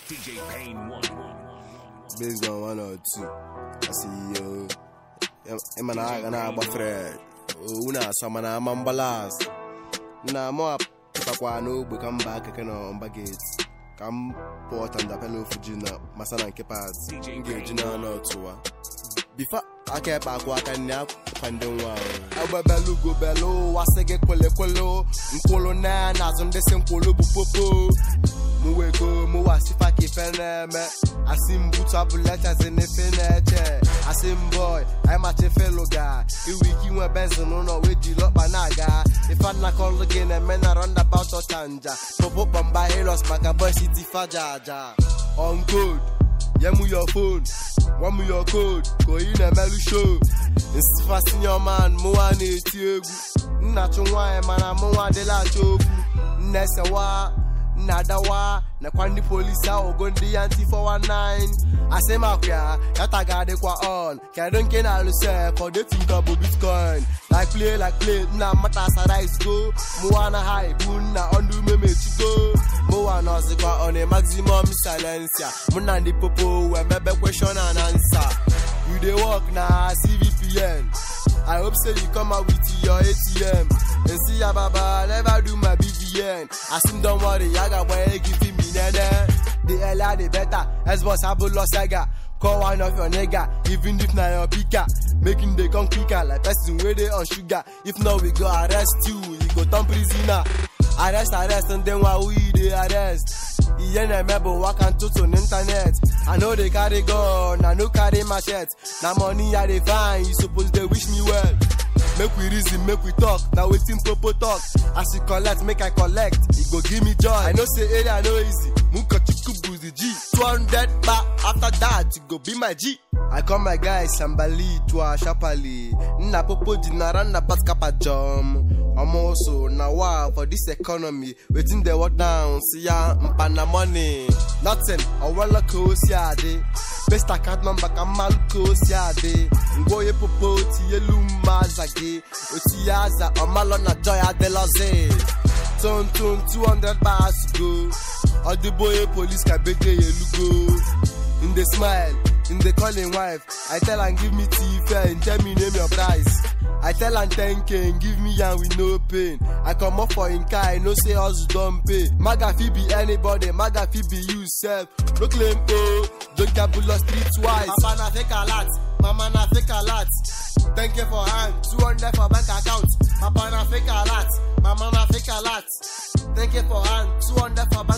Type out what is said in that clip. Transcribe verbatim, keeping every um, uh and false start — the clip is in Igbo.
D J Pain one. Based on one or two. I see you. I'm an agba friend. Una samana mambalas. Na mo apakwa no become back can on baggage. Come port and the fellow Fujina, Masana Kepas, engaging on no tour. Before I kept back walk and nap, Pandon wow. Our bello go bello, was a get quelle quello, Ncolo nan as on the same polo popo. Muego, Moasifa Kifeneme, I seem boots up letters in the finiture. I seem boy, I'm a fellow guy. You wiki were Benson on with you lot banaga. If I'm not called again, a man around about Tanja. Popo Bamba lost Magaboy City Fajaja. On code, Yamu your phone, one with your code, go in a melu show. It's fascinating your man, Moane Tiago. Natural wine, man, I'm Moa de la Joke. Nessawa. Nadawa, na kwandi polisa ogondi anti four one nine. Asema kwa yata gade kwa on. Kadon kena lose for the think about Bitcoin. Like play, like play, na mata sarais go. Muana high, buna ondu meme to go. Muana zikwa on a maximum silencia. Muna di popo, we mebe question and answer. You dey work na C V P N. I hope say you come out with your A T M. And see ya baba, never do my B V N. I seem don't worry, I got boy giving me nene. The earlier the better, as boss Abulo Saga. Call one of your nigga, even if na your picker. Making they come quicker, like person where they on sugar. If not, we go arrest you, you go turn prisoner. Arrest, arrest, and then while we they arrest. Yen remember walk and toot on internet. I know they carry gun, I know carry machete. Now money I they find, you suppose they wish me well. Make we reason, make we talk. Now waiting proper talk. As you collect, make I collect. It go give me joy. I know say area no easy. Munka chuku buzi G. two hundred back after that, you go be my G. I call my guys Sambali, Tua Shapali. Nna popo dinaran na baskapa jam. I'm also now wow for this economy. Waiting the work down, see ya mpana money. Nothing, I wanna close ya day. Best account number can man close ya day. Ngoye popo tiye lumazage. Otiyaza omalona joya de loze. Ton ton two hundred bars go. All the boy police can beg ye lugo. In the smile, in the calling wife. I tell and give me tea fair and tell me name your price. I tell and ten K and give me yan with no pain. I come up for in car, I no say us don't pay. Maga fi be anybody, Maga fi be you self. No claim oh, don't cabulo street twice. Papa na fake a lot, mama na fake a lot. ten K for hand, two hundred for bank account. Papa na fake a lot, mama na fake a lot. ten K for hand, two hundred for bank